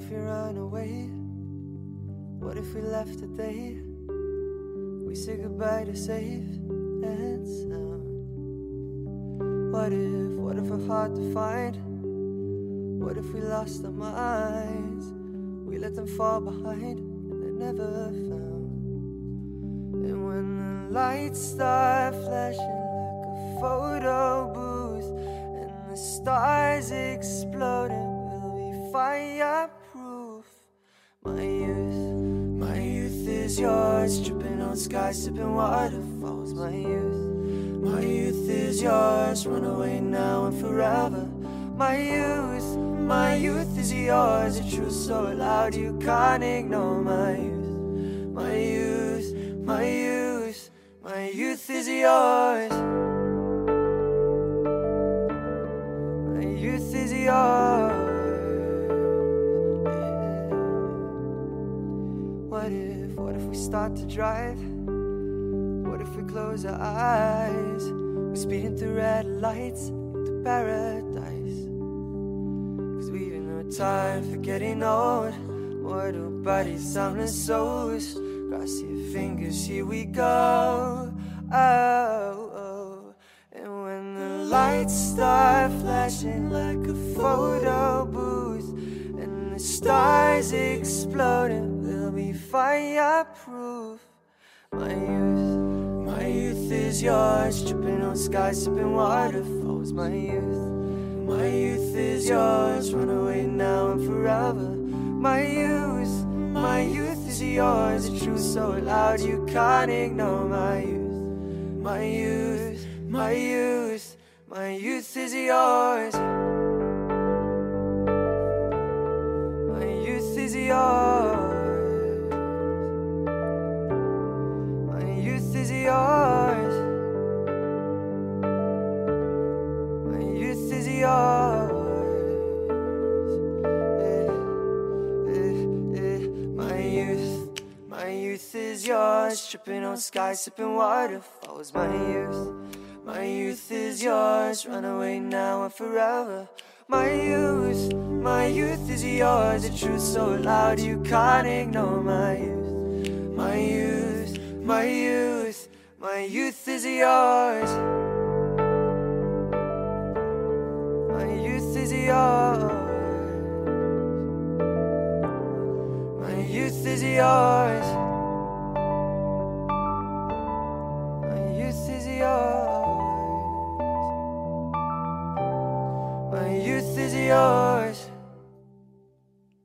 if we ran away? What if we left today? We say goodbye to safe and sound. What if we're hard to find? What if we lost our minds? We let them fall behind and they're never found. And when the lights start flashing like a photo booth and the stars exploding, will we fireproof? My youth is yours, dripping on skies, sipping waterfalls. My youth is yours, run away now and forever. My youth is yours, a truth so loud you can't ignore. My youth is yours. My youth is yours. What if we start to drive? What if we close our eyes? We're speeding through red lights into paradise. 'Cause we've no time for getting old. Mortal bodies, soundless souls. Cross your fingers, here we go. Oh. And when the lights start flashing like a photo booth and the stars exploding, we'll be fireproof. My youth is yours, dripping on skies, sipping waterfalls. My youth is yours, run away now and forever. My youth is yours, a truth so loud you can't ignore. My youth is yours. My youth is yours. My youth is yours. My youth is yours. My youth is yours, tripping on skies, sipping waterfalls. My youth is yours, run away now and forever. My youth is yours, a truth so loud you can't ignore. My youth is yours. My youth is yours. My youth is yours. My youth is yours. My youth is yours.